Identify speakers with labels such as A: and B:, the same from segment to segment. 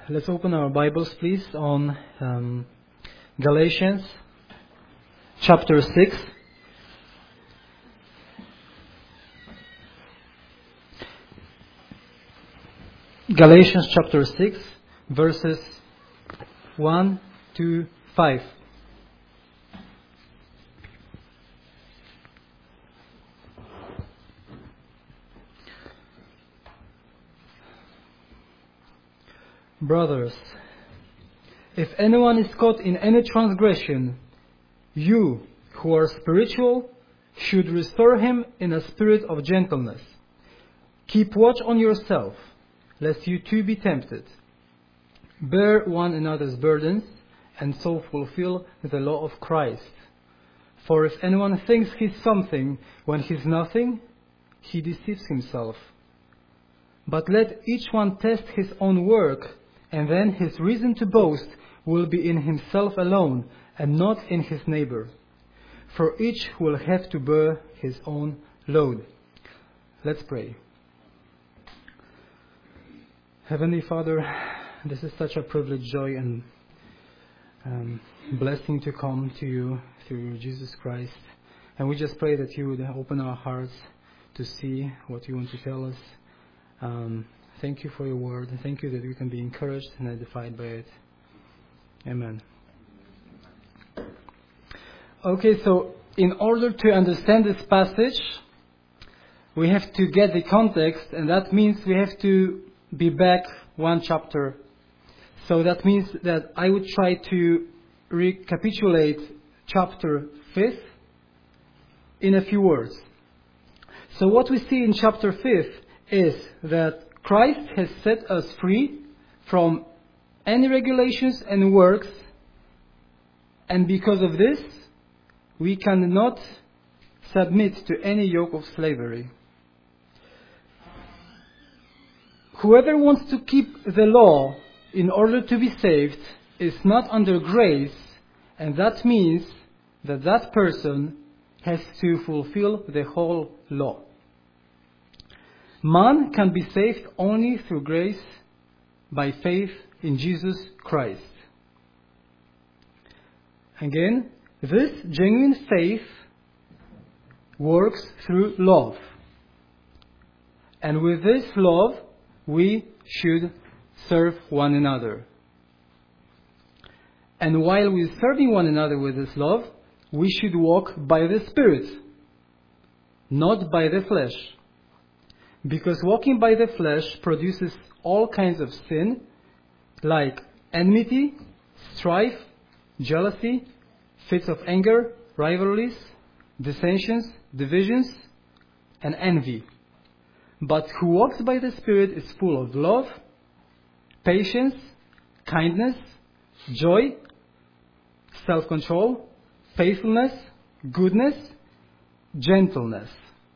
A: Let's open our Bibles, please, on Galatians chapter 6. Galatians chapter 6, verses 1 to 5. Brothers, if anyone is caught in any transgression, you who are spiritual should restore him in a spirit of gentleness. Keep watch on yourself, lest you too be tempted. Bear one another's burdens, and so fulfill the law of Christ. For if anyone thinks he's something when he's nothing, he deceives himself. But let each one test his own work, and then his reason to boast will be in himself alone, and not in his neighbor. For each will have to bear his own load. Let's pray. Heavenly Father, this is such a privilege, joy, and blessing to come to you through Jesus Christ. And we just pray that you would open our hearts to see what you want to tell us. Thank you for your word. Thank you that we can be encouraged and edified by it. Amen. Okay, so in order to understand this passage, we have to get the context, and that means we have to be back one chapter. So that means that I would try to recapitulate chapter 5 in a few words. So what we see in chapter 5 is that Christ has set us free from any regulations and works, and because of this, we cannot submit to any yoke of slavery. Whoever wants to keep the law in order to be saved is not under grace, and that means that that person has to fulfill the whole law. Man can be saved only through grace by faith in Jesus Christ. Again, this genuine faith works through love. And with this love, we should serve one another. And while we're serving one another with this love, we should walk by the Spirit, not by the flesh. Because walking by the flesh produces all kinds of sin, like enmity, strife, jealousy, fits of anger, rivalries, dissensions, divisions, and envy. But who walks by the Spirit is full of love, patience, kindness, joy, self-control, faithfulness, goodness, gentleness.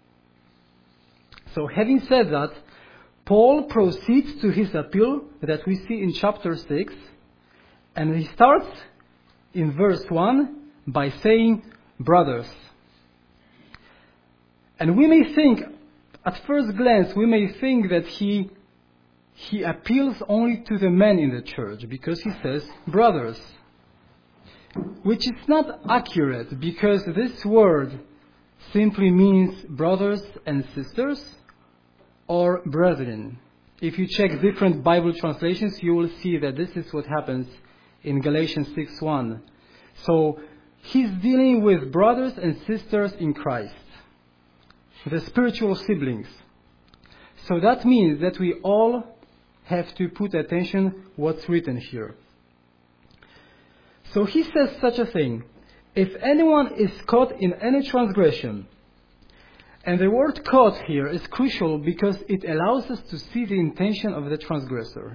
A: So having said that, Paul proceeds to his appeal that we see in chapter 6, and he starts in verse 1 by saying, brothers. And we may think, at first glance, we may think that he appeals only to the men in the church, because he says, brothers. Which is not accurate, because this word simply means brothers and sisters, or brethren. If you check different Bible translations, you will see that this is what happens in Galatians 6:1. So he's dealing with brothers and sisters in Christ, the spiritual siblings. So that means that we all have to put attention what's written here. So he says such a thing: if anyone is caught in any transgression. And the word caught here is crucial because it allows us to see the intention of the transgressor.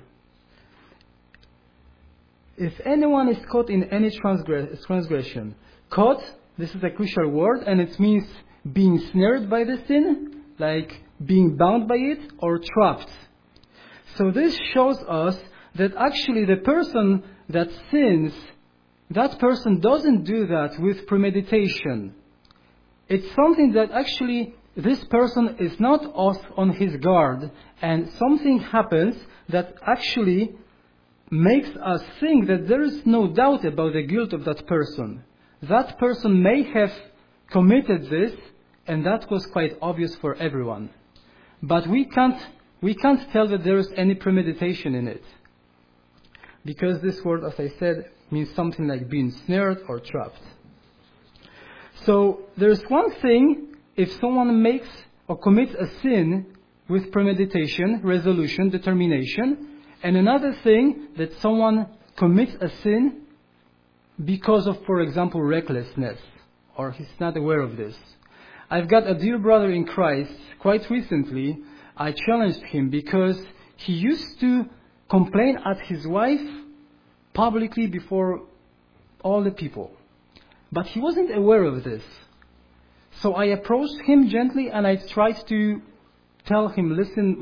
A: If anyone is caught in any transgression, caught, this is a crucial word, and it means being snared by the sin, like being bound by it, or trapped. So this shows us that actually the person that sins, that person doesn't do that with premeditation. It's something that actually this person is not off on his guard, and something happens that actually makes us think that there is no doubt about the guilt of that person. That person may have committed this, and that was quite obvious for everyone. But we can't tell that there is any premeditation in it. Because this word, as I said, means something like being snared or trapped. So there's one thing if someone makes or commits a sin with premeditation, resolution, determination, and another thing that someone commits a sin because of, for example, recklessness, or he's not aware of this. I've got a dear brother in Christ. Quite recently, I challenged him because he used to complain at his wife publicly before all the people. But he wasn't aware of this. So I approached him gently and I tried to tell him, listen,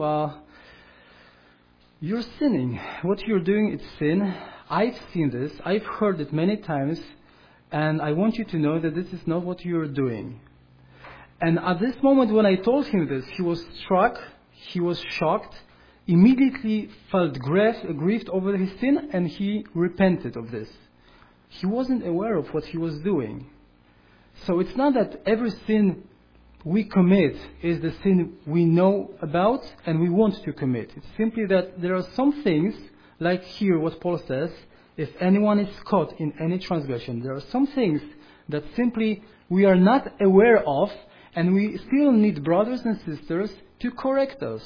A: you're sinning. What you're doing is sin. I've seen this. I've heard it many times. And I want you to know that this is not what you're doing. And at this moment when I told him this, he was struck. He was shocked. Immediately felt grieved over his sin, and he repented of this. He wasn't aware of what he was doing. So it's not that every sin we commit is the sin we know about and we want to commit. It's simply that there are some things, like here what Paul says, if anyone is caught in any transgression, there are some things that simply we are not aware of, and we still need brothers and sisters to correct us.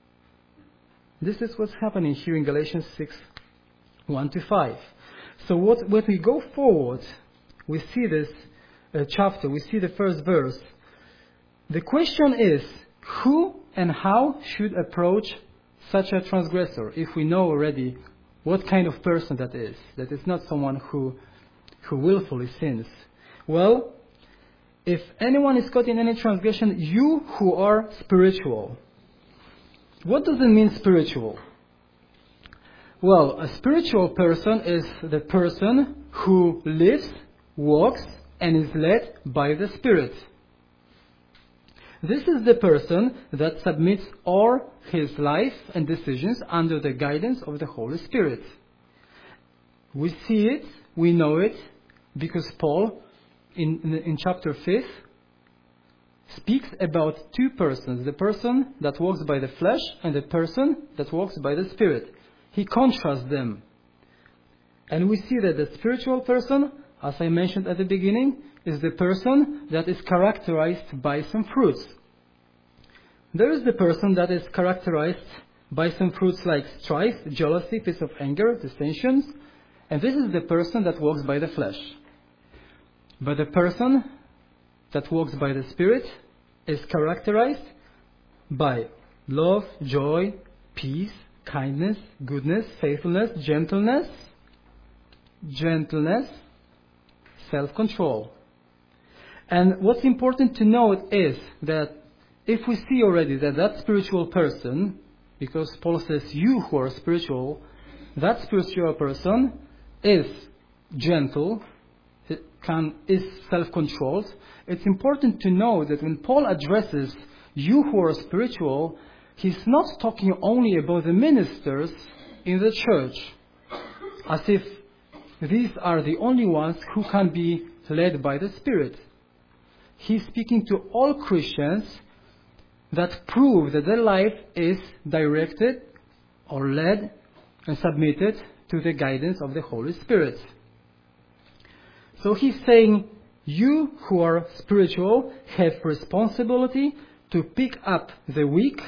A: This is what's happening here in Galatians 6, 1-5. So when we go forward, we see this chapter, we see the first verse. The question is, who and how should approach such a transgressor, if we know already what kind of person that is? That is not someone who willfully sins. Well, if anyone is caught in any transgression, you who are spiritual. What does it mean, spiritual? Well, a spiritual person is the person who lives, walks, and is led by the Spirit. This is the person that submits all his life and decisions under the guidance of the Holy Spirit. We see it, we know it, because Paul, in chapter 5, speaks about two persons, the person that walks by the flesh and the person that walks by the Spirit. He contrasts them. And we see that the spiritual person, as I mentioned at the beginning, is the person that is characterized by some fruits. There is the person that is characterized by some fruits like strife, jealousy, fits of anger, dissensions, and this is the person that walks by the flesh. But the person that walks by the Spirit is characterized by love, joy, peace, kindness, goodness, faithfulness, gentleness, self-control. And what's important to note is that if we see already that spiritual person, because Paul says you who are spiritual, that spiritual person is gentle, is self-controlled. It's important to know that when Paul addresses you who are spiritual, he's not talking only about the ministers in the church, as if these are the only ones who can be led by the Spirit. He's speaking to all Christians that prove that their life is directed or led and submitted to the guidance of the Holy Spirit. So he's saying, you who are spiritual have responsibility to pick up the weak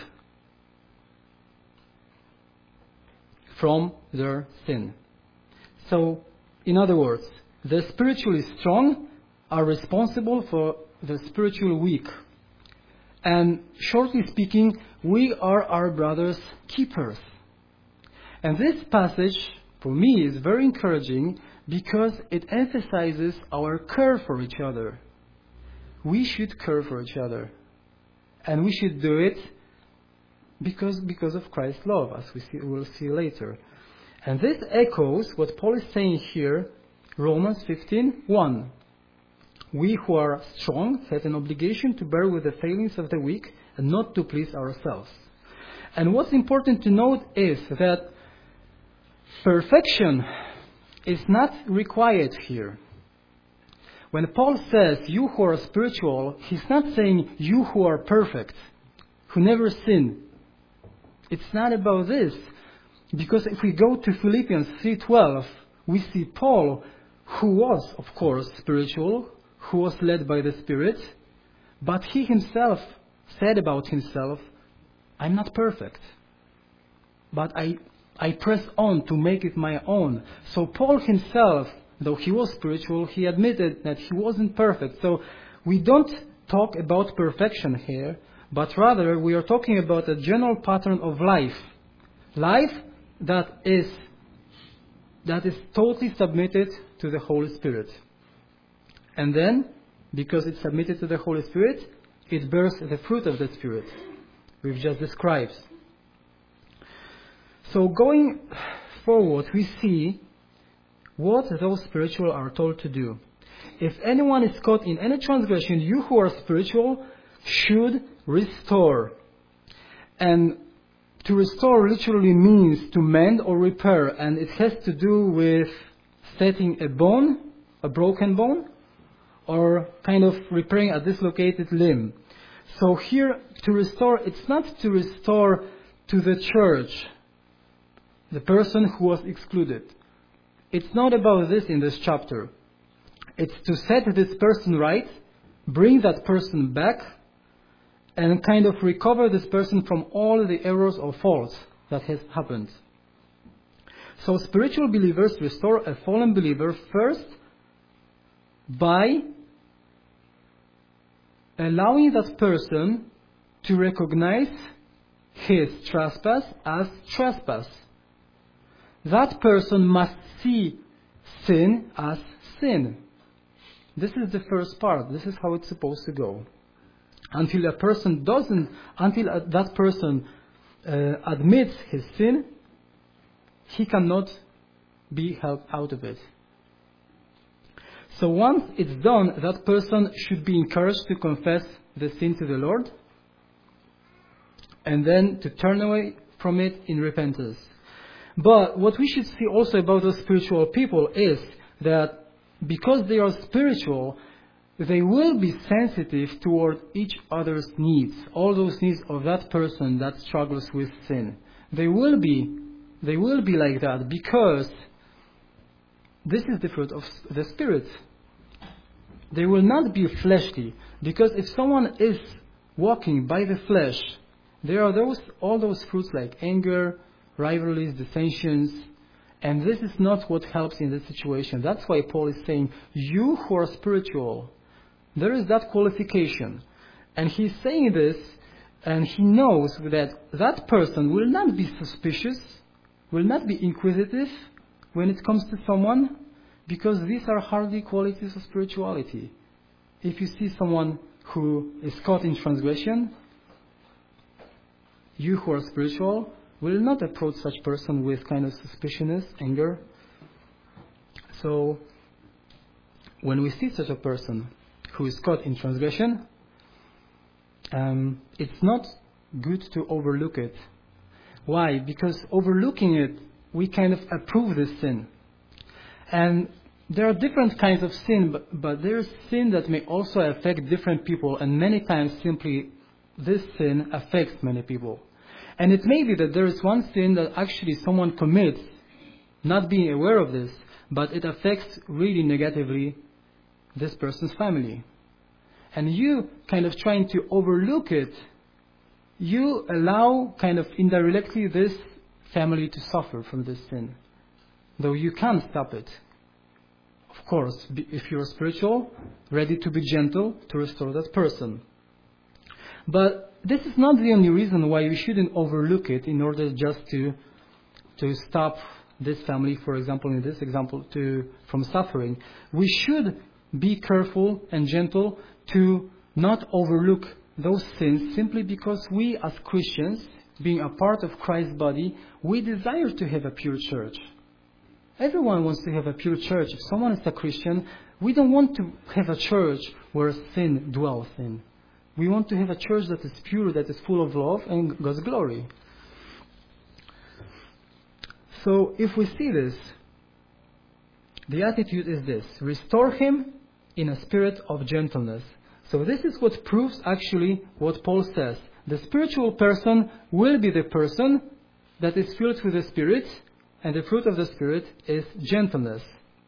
A: from their sin. So, in other words, the spiritually strong are responsible for the spiritual weak. And shortly speaking, we are our brother's keepers. And this passage, for me, is very encouraging because it emphasizes our care for each other. We should care for each other. And we should do it because of Christ's love, as we'll see later. And this echoes what Paul is saying here, Romans 15:1. We who are strong have an obligation to bear with the failings of the weak and not to please ourselves. And what's important to note is that Perfection is not required here. When Paul says you who are spiritual, he's not saying you who are perfect, who never sin. It's not about this. Because if we go to Philippians 3:12, we see Paul, who was, of course, spiritual, who was led by the Spirit, but he himself said about himself, I'm not perfect, but I press on to make it my own. So Paul himself, though he was spiritual, he admitted that he wasn't perfect. So we don't talk about perfection here, but rather we are talking about a general pattern of life. Life that is totally submitted to the Holy Spirit. And then, because it's submitted to the Holy Spirit, it bears the fruit of the Spirit we've just described. So going forward, we see what those spiritual are told to do. If anyone is caught in any transgression, you who are spiritual should restore. And to restore literally means to mend or repair, and it has to do with setting a bone, a broken bone, or kind of repairing a dislocated limb. So here, to restore, it's not to restore to the church, the person who was excluded. It's not about this in this chapter. It's to set this person right, bring that person back, and kind of recover this person from all the errors or faults that has happened. So spiritual believers restore a fallen believer first by allowing that person to recognize his trespass as trespass. That person must see sin as sin. This is the first part. This is how it's supposed to go. Until that person admits his sin, he cannot be helped out of it. So once it's done, that person should be encouraged to confess the sin to the Lord and then to turn away from it in repentance. But what we should see also about those spiritual people is that because they are spiritual, they will be sensitive toward each other's needs, all those needs of that person that struggles with sin. They will be like that because this is the fruit of the Spirit. They will not be fleshly, because if someone is walking by the flesh, there are all those fruits like anger, rivalries, dissensions, and this is not what helps in this situation. That's why Paul is saying, you who are spiritual, there is that qualification. And he's saying this, and he knows that that person will not be suspicious, will not be inquisitive when it comes to someone, because these are hardly qualities of spirituality. If you see someone who is caught in transgression, you who are spiritual will not approach such person with kind of suspiciousness, anger. So, when we see such a person who is caught in transgression, it's not good to overlook it. Why? Because overlooking it, we kind of approve this sin. And there are different kinds of sin, but there is sin that may also affect different people, and many times simply this sin affects many people. And it may be that there is one sin that actually someone commits, not being aware of this, but it affects really negatively this person's family. And you kind of trying to overlook it, you allow kind of indirectly this family to suffer from this sin. Though you can't stop it. Of course, if you're spiritual, ready to be gentle to restore that person. But this is not the only reason why we shouldn't overlook it in order just to stop this family, for example, in this example, from suffering. We should be careful and gentle to not overlook those sins simply because we as Christians, being a part of Christ's body, we desire to have a pure church. Everyone wants to have a pure church. If someone is a Christian, we don't want to have a church where sin dwells in. We want to have a church that is pure, that is full of love and God's glory. So if we see this, the attitude is this: restore him in a spirit of gentleness. So this is what proves actually what Paul says. The spiritual person will be the person that is filled with the Spirit, and the fruit of the Spirit is gentleness.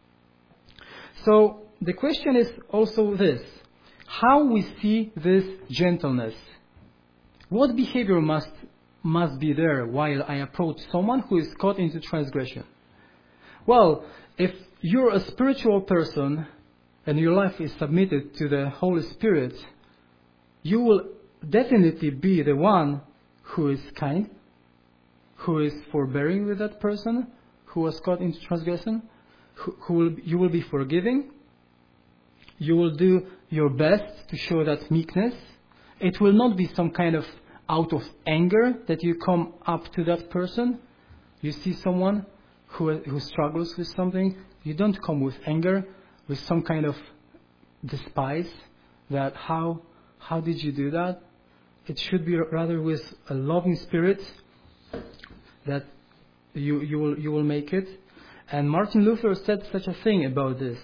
A: So the question is also this: how we see this gentleness? What behavior must be there while I approach someone who is caught into transgression? Well, if you're a spiritual person and your life is submitted to the Holy Spirit, you will definitely be the one who is kind, who is forbearing with that person who was caught into transgression, you will be forgiving, you will do your best to show that meekness. It will not be some kind of out of anger that you come up to that person. You see someone who struggles with something, you don't come with anger, with some kind of despise that how did you do that? It should be rather with a loving spirit that you will make it. And Martin Luther said such a thing about this: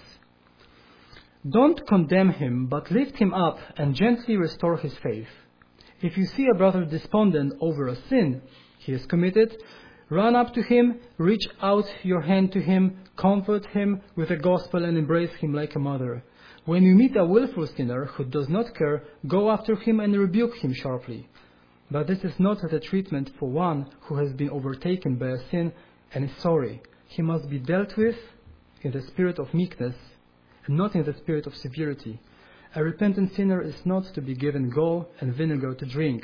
A: don't condemn him, but lift him up and gently restore his faith. If you see a brother despondent over a sin he has committed, run up to him, reach out your hand to him, comfort him with the gospel and embrace him like a mother. When you meet a willful sinner who does not care, go after him and rebuke him sharply. But this is not the treatment for one who has been overtaken by a sin and is sorry. He must be dealt with in the spirit of meekness and not in the spirit of severity. A repentant sinner is not to be given gall and vinegar to drink.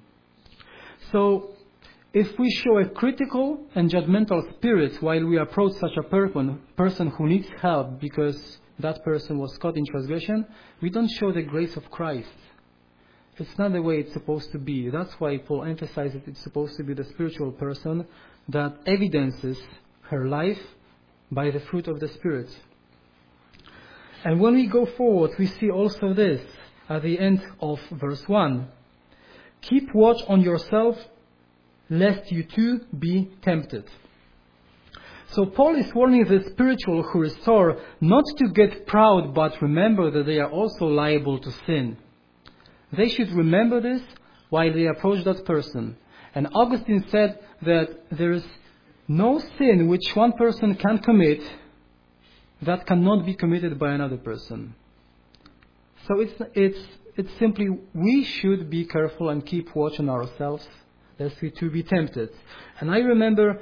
A: So, if we show a critical and judgmental spirit while we approach such a person who needs help because that person was caught in transgression, we don't show the grace of Christ. It's not the way it's supposed to be. That's why Paul emphasizes it's supposed to be the spiritual person that evidences her life by the fruit of the Spirit. And when we go forward, we see also this at the end of verse 1. Keep watch on yourself, lest you too be tempted. So Paul is warning the spiritual who restore not to get proud, but remember that they are also liable to sin. They should remember this while they approach that person. And Augustine said that there is no sin which one person can commit that cannot be committed by another person. So it's simply we should be careful and keep watch on ourselves, lest we too be tempted. And I remember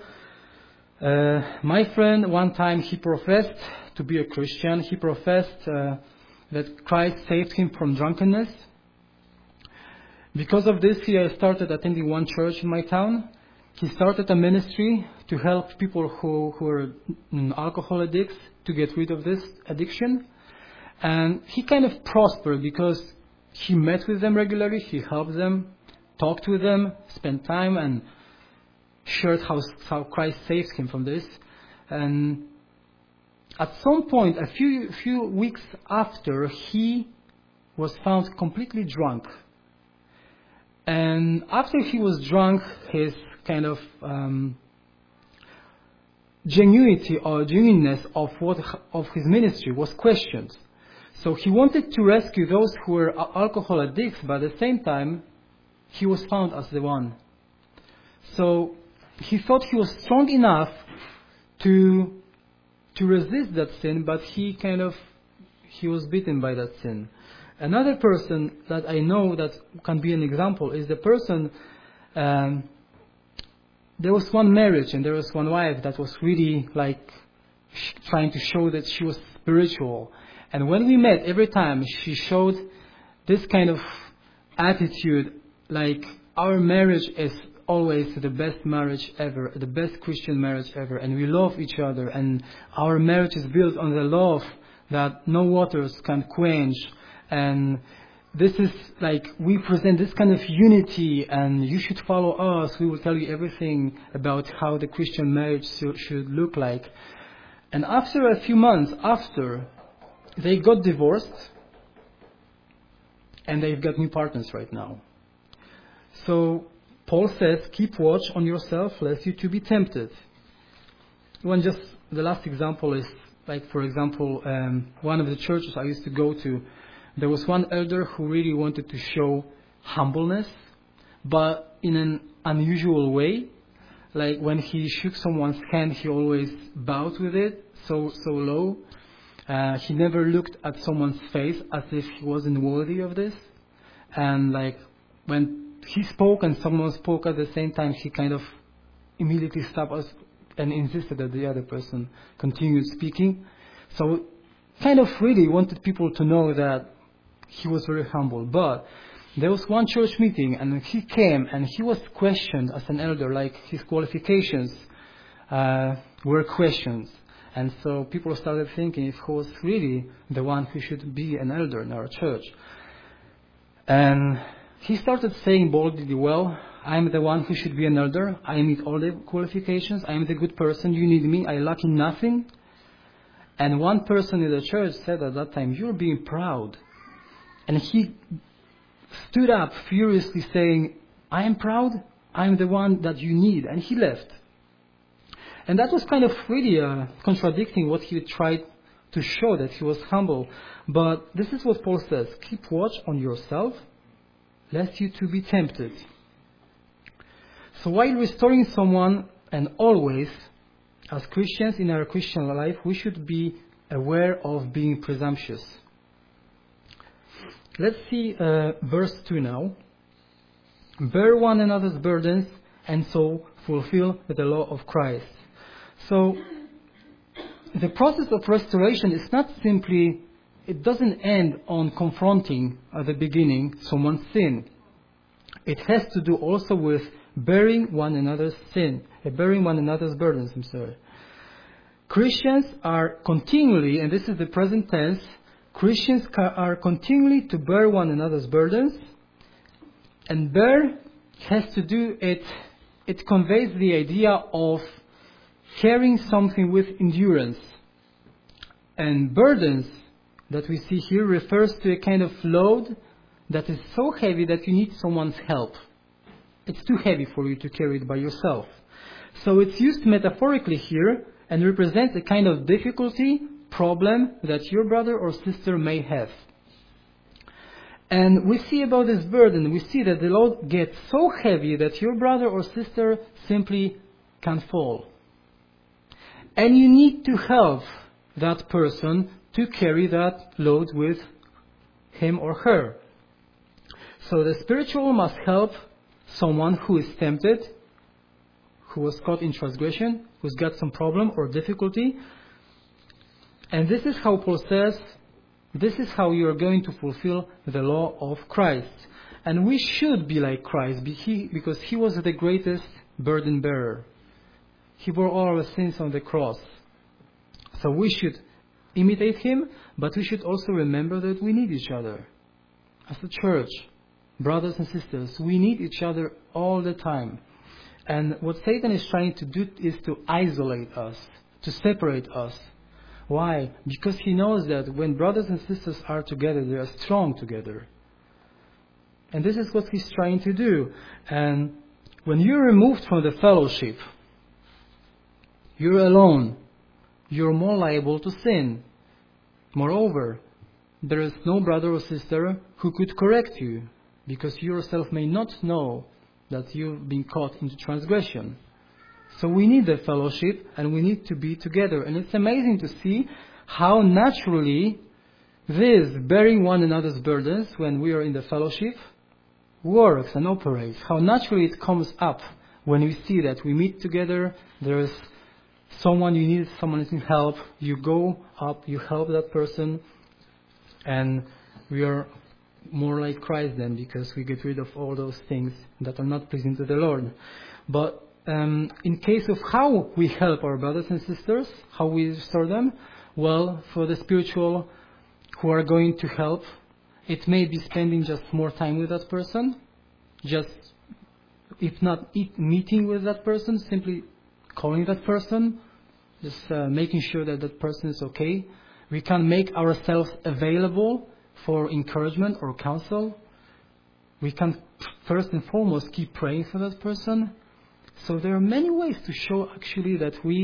A: my friend, one time he professed to be a Christian. He professed that Christ saved him from drunkenness. Because of this, he started attending one church in my town. He started a ministry to help people who are alcohol addicts to get rid of this addiction. And he kind of prospered because he met with them regularly, he helped them, talked with them, spent time, and shared how Christ saved him from this. And at some point, a few weeks after, he was found completely drunk. And after he was drunk, his kind of genuineness of his ministry was questioned. So he wanted to rescue those who were alcohol addicts, but at the same time, he was found as the one. So he thought he was strong enough to resist that sin, but he was beaten by that sin. Another person that I know that can be an example is the person, there was one marriage and there was one wife that was really trying to show that she was spiritual. And when we met, every time she showed this kind of attitude, like our marriage is always the best marriage ever, the best Christian marriage ever, and we love each other, and our marriage is built on the love that no waters can quench. And this is we present this kind of unity, and you should follow us. We will tell you everything about how the Christian marriage should look like. And after a few months after, they got divorced, and they've got new partners right now. So Paul says, keep watch on yourself, lest you too be tempted. The last example is, like, for example, one of the churches I used to go to, there was one elder who really wanted to show humbleness, but in an unusual way. Like, when he shook someone's hand, he always bowed with it, so low. He never looked at someone's face as if he wasn't worthy of this. And, like, when he spoke and someone spoke at the same time, he kind of immediately stopped us and insisted that the other person continued speaking. So kind of really wanted people to know that he was very humble. But there was one church meeting and he came and he was questioned as an elder, like his qualifications were questioned. And so people started thinking if he was really the one who should be an elder in our church. And he started saying boldly, well, I'm the one who should be an elder. I meet all the qualifications. I am the good person. You need me. I lack in nothing. And one person in the church said at that time, you're being proud. And he stood up furiously saying, I am proud. I'm the one that you need. And he left. And that was kind of really contradicting what he tried to show, that he was humble. But this is what Paul says. Keep watch on yourself, lest you too be tempted. So while restoring someone, and always, as Christians in our Christian life, we should be aware of being presumptuous. Let's see verse 2 now. Bear one another's burdens, and so fulfill the law of Christ. So, the process of restoration is not simply, it doesn't end on confronting at the beginning someone's sin. It has to do also with bearing one another's burdens. Christians are continually, and this is the present tense, Christians are continually to bear one another's burdens. And bear has to do, it conveys the idea of carrying something with endurance. And burdens that we see here refers to a kind of load that is so heavy that you need someone's help. It's too heavy for you to carry it by yourself. So it's used metaphorically here and represents a kind of difficulty, problem that your brother or sister may have. And we see about this burden, we see that the load gets so heavy that your brother or sister simply can fall. And you need to help that person to carry that load with him or her. So the spiritual must help someone who is tempted, who was caught in transgression, who's got some problem or difficulty. And this is how Paul says, this is how you are going to fulfill the law of Christ. And we should be like Christ because he was the greatest burden bearer. He bore all our sins on the cross. So we should imitate him, but we should also remember that we need each other. As a church, brothers and sisters, we need each other all the time. And what Satan is trying to do is to isolate us, to separate us. Why? Because he knows that when brothers and sisters are together, they are strong together. And this is what he's trying to do. And when you're removed from the fellowship, you're alone, you're more liable to sin. Moreover, there is no brother or sister who could correct you, because you yourself may not know that you've been caught into transgression. So we need the fellowship and we need to be together. And it's amazing to see how naturally this bearing one another's burdens when we are in the fellowship works and operates. How naturally it comes up when we see that we meet together, there is someone you need, someone needs help, you go up, you help that person, and we are more like Christ then, because we get rid of all those things that are not pleasing to the Lord. But in case of how we help our brothers and sisters, how we restore them, well, for the spiritual who are going to help, it may be spending just more time with that person, just, if not meeting with that person, simply calling that person, just making sure that that person is okay. We can make ourselves available for encouragement or counsel. We can first and foremost keep praying for that person. So there are many ways to show actually that we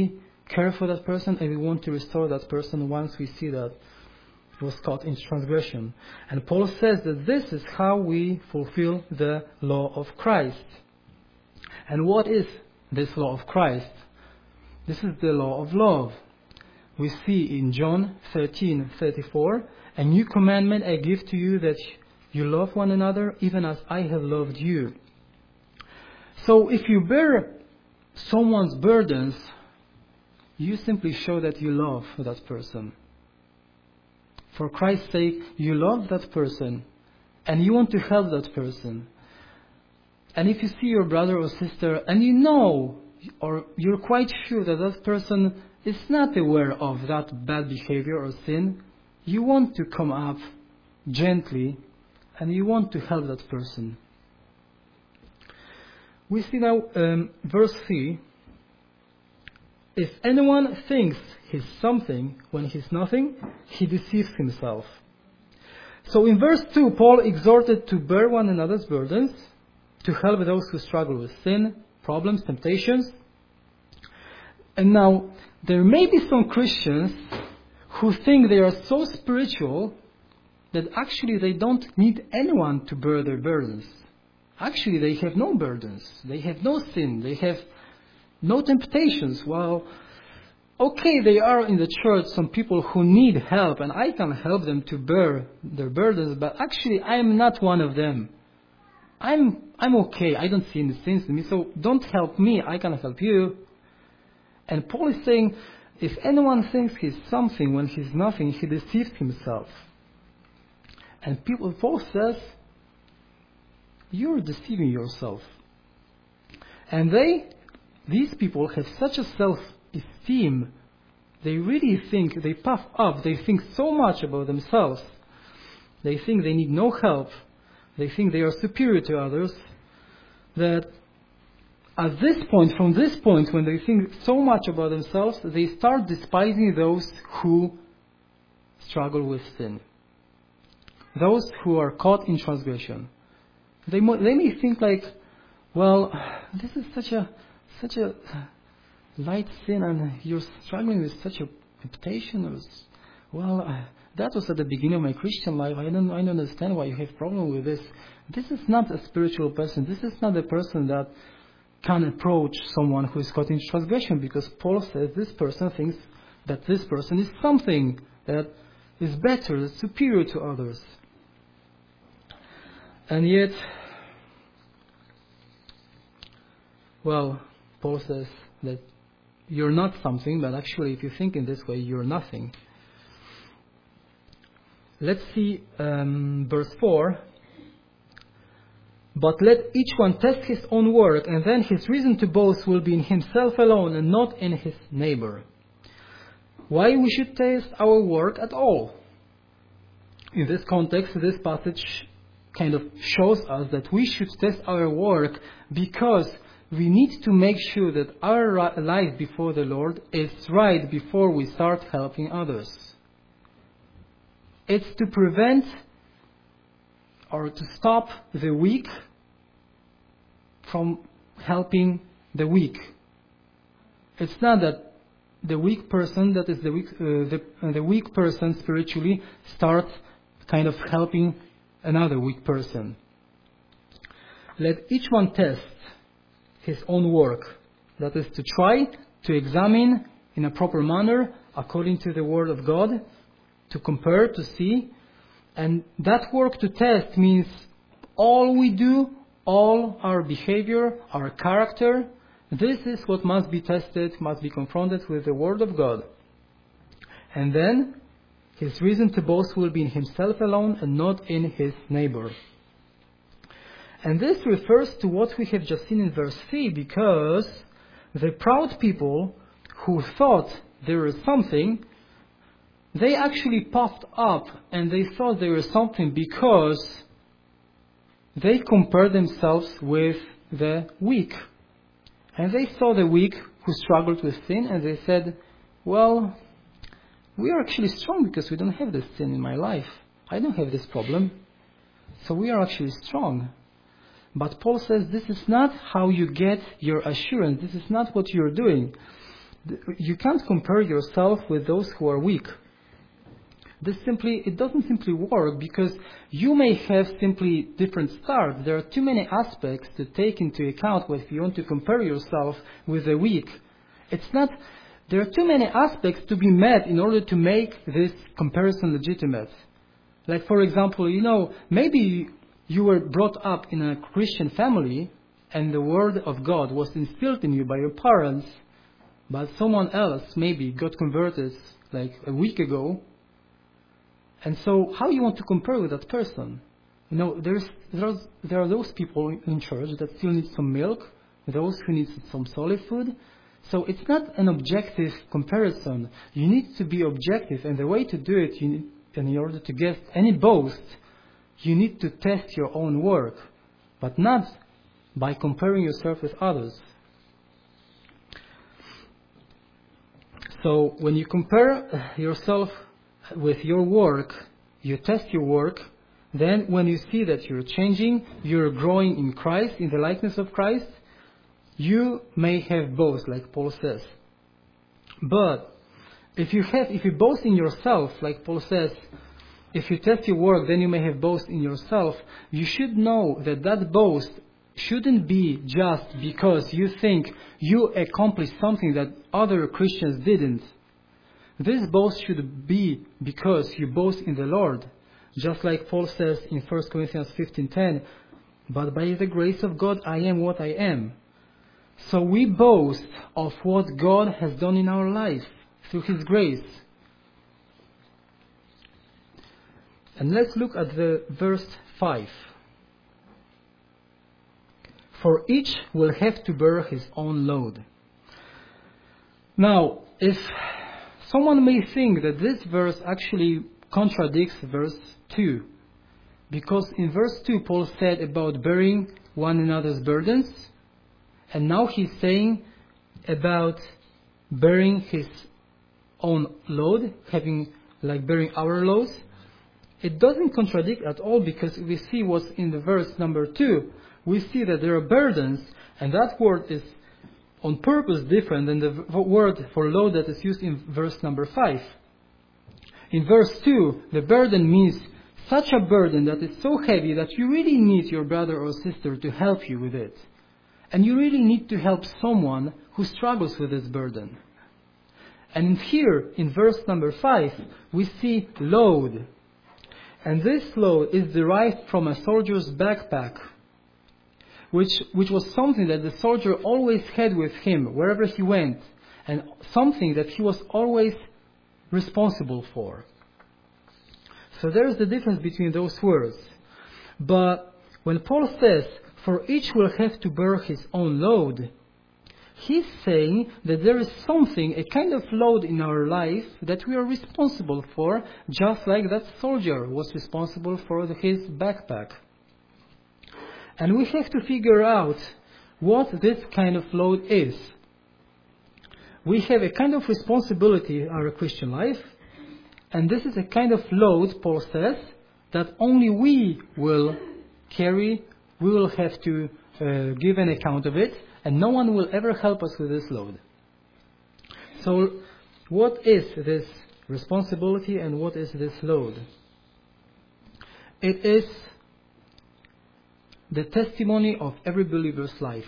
A: care for that person, and we want to restore that person once we see that he was caught in transgression. And Paul says that this is how we fulfill the law of Christ. And what is this law of Christ? This is the law of love. We see in John 13:34, "A new commandment I give to you, that you love one another, even as I have loved you." So if you bear someone's burdens, you simply show that you love that person. For Christ's sake, you love that person, and you want to help that person. And if you see your brother or sister, and you know, or you're quite sure that that person is not aware of that bad behavior or sin, you want to come up gently, and you want to help that person. We see now verse 3, "If anyone thinks he's something when he's nothing, he deceives himself." So in verse 2, Paul exhorted to bear one another's burdens, to help those who struggle with sin, problems, temptations. And now, there may be some Christians who think they are so spiritual that actually they don't need anyone to bear their burdens. Actually, they have no burdens. They have no sin. They have no temptations. Well, okay, they are in the church some people who need help, and I can help them to bear their burdens, but actually I am not one of them. I'm okay. I don't see any sins in me, so don't help me. I can help you. And Paul is saying, if anyone thinks he's something when he's nothing, he deceives himself. And Paul says, you're deceiving yourself. And these people have such a self-esteem. They really think, they puff up, they think so much about themselves. They think they need no help. They think they are superior to others. That at this point, from this point, when they think so much about themselves, they start despising those who struggle with sin. Those who are caught in transgression. They may think like, well, this is such a light sin, and you're struggling with such a temptation. That was at the beginning of my Christian life. I don't understand why you have problem with this. This is not a spiritual person. This is not a person that can approach someone who is caught in transgression, because Paul says this person thinks that this person is something that is better, that's superior to others. And yet, well, Paul says that you're not something, but actually if you think in this way, you're nothing. Let's see verse 4. "But let each one test his own work, and then his reason to boast will be in himself alone and not in his neighbor." Why we should test our work at all? In this context, this passage kind of shows us that we should test our work because we need to make sure that our life before the Lord is right before we start helping others. It's to prevent or to stop the weak from helping the weak. It's not that the weak person, that is the weak person spiritually, starts kind of helping another weak person. Let each one test his own work. That is to try to examine in a proper manner according to the Word of God, to compare, to see. And that work to test means all we do, all our behavior, our character, this is what must be tested, must be confronted with the Word of God. And then his reason to boast will be in himself alone and not in his neighbor. And this refers to what we have just seen in verse 3, because the proud people who thought there was something, they actually puffed up and they thought there was something because they compared themselves with the weak. And they saw the weak who struggled with sin, and they said, well, we are actually strong because we don't have this sin in my life. I don't have this problem. So we are actually strong. But Paul says this is not how you get your assurance. This is not what you're doing. You can't compare yourself with those who are weak. It doesn't simply work because you may have simply different starts. There are too many aspects to take into account if you want to compare yourself with the weak. There are too many aspects to be met in order to make this comparison legitimate. Like, for example, maybe you were brought up in a Christian family and the Word of God was instilled in you by your parents, but someone else maybe got converted like a week ago. And so how you want to compare with that person? There are those people in church that still need some milk, those who need some solid food. So it's not an objective comparison. You need to be objective, and the way to do it, in order to get any boast, you need to test your own work, but not by comparing yourself with others. So when you compare yourself with your work, you test your work, then when you see that you're changing, you're growing in Christ, in the likeness of Christ, you may have boast, like Paul says. But if you boast in yourself, like Paul says, if you test your work, then you may have boast in yourself. You should know that boast shouldn't be just because you think you accomplished something that other Christians didn't. This boast should be because you boast in the Lord. Just like Paul says in 1 Corinthians 15:10, but by the grace of God I am what I am. So we boast of what God has done in our life through His grace. And let's look at the verse 5. For each will have to bear his own load. Now, if someone may think that this verse actually contradicts verse 2, because in verse 2 Paul said about bearing one another's burdens, and now he's saying about bearing his own load, bearing our loads. It doesn't contradict at all, because we see what's in the verse number 2. We see that there are burdens, and that word is on purpose different than the word for load that is used in verse number 5. In verse 2, the burden means such a burden that is so heavy that you really need your brother or sister to help you with it. And you really need to help someone who struggles with this burden. And here, in verse number 5, we see load. And this load is derived from a soldier's backpack, which was something that the soldier always had with him wherever he went, and something that he was always responsible for. So there is the difference between those words. But when Paul says, for each will have to bear his own load, he's saying that there is something, a kind of load in our life that we are responsible for, just like that soldier was responsible for his backpack. And we have to figure out what this kind of load is. We have a kind of responsibility in our Christian life, and this is a kind of load, Paul says, that only we will carry. We will have to give an account of it, and no one will ever help us with this load. So, what is this responsibility and what is this load? It is the testimony of every believer's life.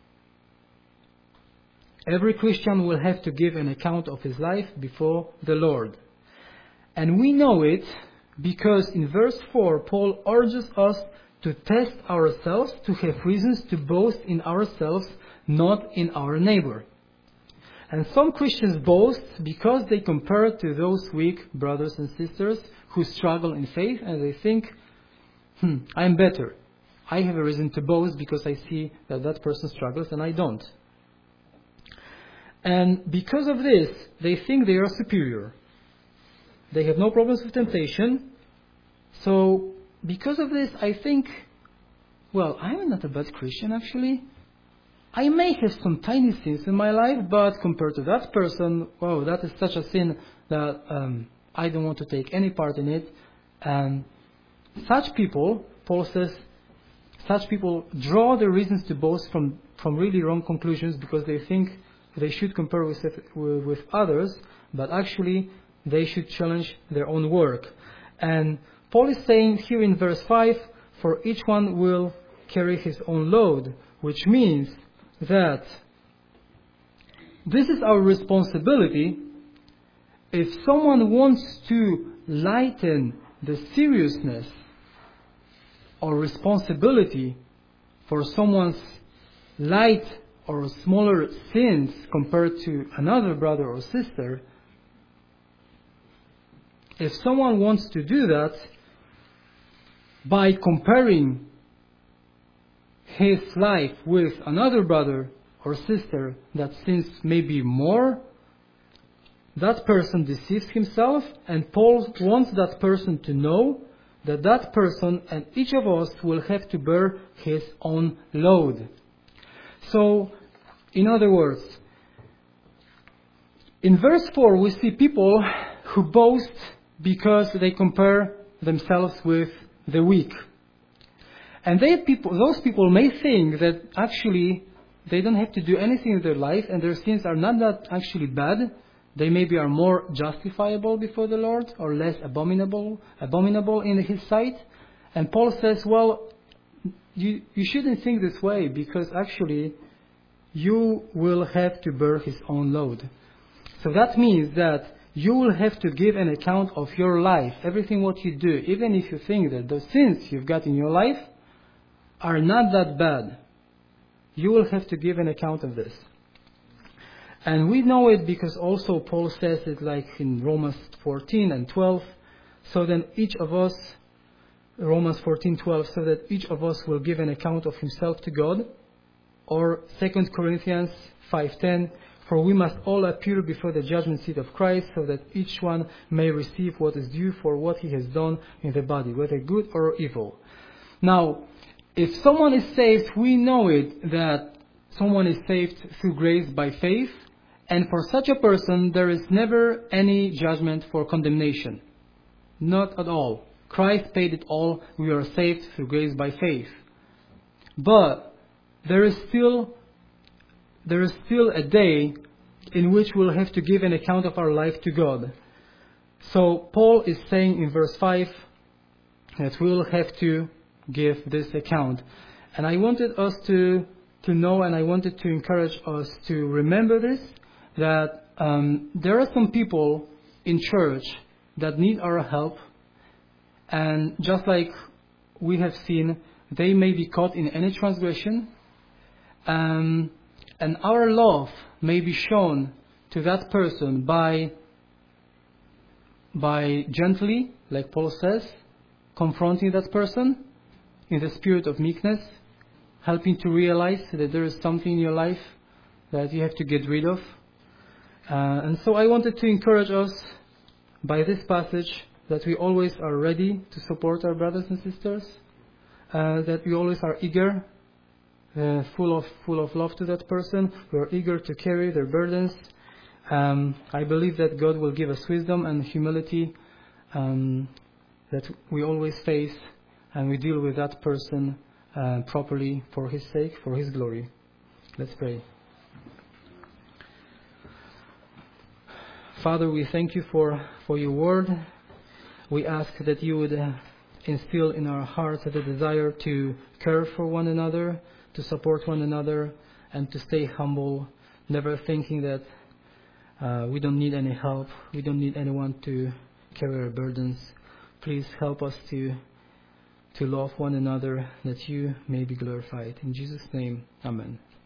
A: Every Christian will have to give an account of his life before the Lord. And we know it because in verse 4, Paul urges us to test ourselves, to have reasons to boast in ourselves, not in our neighbor. And some Christians boast because they compare to those weak brothers and sisters who struggle in faith, and they think, I'm better. I have a reason to boast because I see that that person struggles and I don't. And because of this, they think they are superior. They have no problems with temptation. So, because of this, I think, I'm not a bad Christian actually. I may have some tiny sins in my life, but compared to that person, that is such a sin that I don't want to take any part in it. And such people, Paul says, such people draw their reasons to boast from really wrong conclusions, because they think they should compare with others, but actually they should challenge their own work. And Paul is saying here in verse 5, for each one will carry his own load, which means that this is our responsibility. If someone wants to lighten the seriousness or responsibility for someone's light or smaller sins compared to another brother or sister, if someone wants to do that by comparing his life with another brother or sister that sins maybe more, that person deceives himself, and Paul wants that person to know that that person and each of us will have to bear his own load. So, in other words, in verse 4 we see people who boast because they compare themselves with the weak. And those people may think that actually they don't have to do anything in their life and their sins are not that actually bad. They maybe are more justifiable before the Lord or less abominable in His sight. And Paul says, well, you shouldn't think this way, because actually you will have to bear his own load. So that means that you will have to give an account of your life, everything what you do, even if you think that the sins you've got in your life are not that bad. You will have to give an account of this. And we know it because also Paul says it like in Romans 14 and 12, so then each of us, Romans 14:12, so that each of us will give an account of himself to God. Or 2 Corinthians 5:10, for we must all appear before the judgment seat of Christ, so that each one may receive what is due for what he has done in the body, whether good or evil. Now, if someone is saved, we know it that someone is saved through grace by faith, and for such a person there is never any judgment for condemnation. Not at all. Christ paid it all. We are saved through grace by faith. But there is still a day in which we'll have to give an account of our life to God. So Paul is saying in verse 5 that we'll have to give this account. And I wanted us to know, and I wanted to encourage us to remember this, that there are some people in church that need our help. And just like we have seen, they may be caught in any transgression. And our love may be shown to that person by gently, like Paul says, confronting that person in the spirit of meekness, helping to realize that there is something in your life that you have to get rid of. And so I wanted to encourage us by this passage that we always are ready to support our brothers and sisters, that we always are eager, full of love to that person. We are eager to carry their burdens. I believe that God will give us wisdom and humility that we always face, and we deal with that person properly for His sake, for His glory. Let's pray. Father, we thank you for your word. We ask that you would instill in our hearts the desire to care for one another, to support one another, and to stay humble, never thinking that we don't need any help, we don't need anyone to carry our burdens. Please help us to love one another, that you may be glorified. In Jesus' name, amen.